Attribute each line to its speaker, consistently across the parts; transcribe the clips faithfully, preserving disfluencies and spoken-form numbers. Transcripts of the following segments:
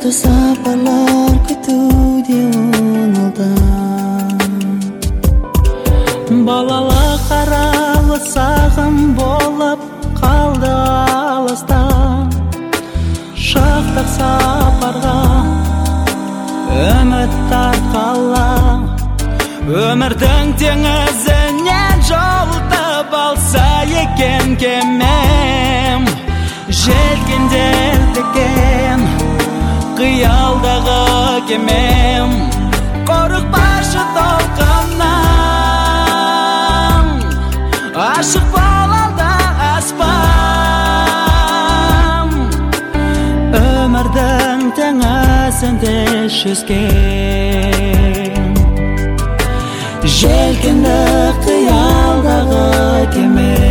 Speaker 1: Бақытты сапарлар күтуде оңалдан. Балалық аралы сағым болып қалды алыста. Шықтық сапарға үміт тартқалы, өмірдің теңізінен жолтып алса екен кемем. Желкенделдіген қиялдағы кемем, қорықпашы толқыннан, ашық болалда аспан. Өмірдің теңізінде жүзген, желкенді қиялдағы кемем.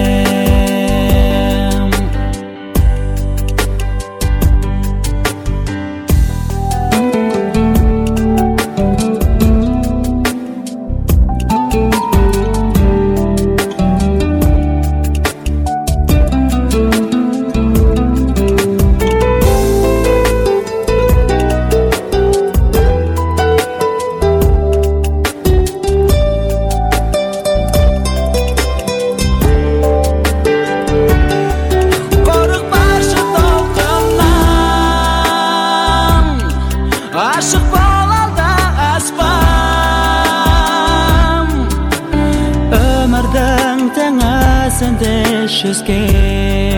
Speaker 1: Ашық болалда аспан, өмірдің теңізінде жүзген.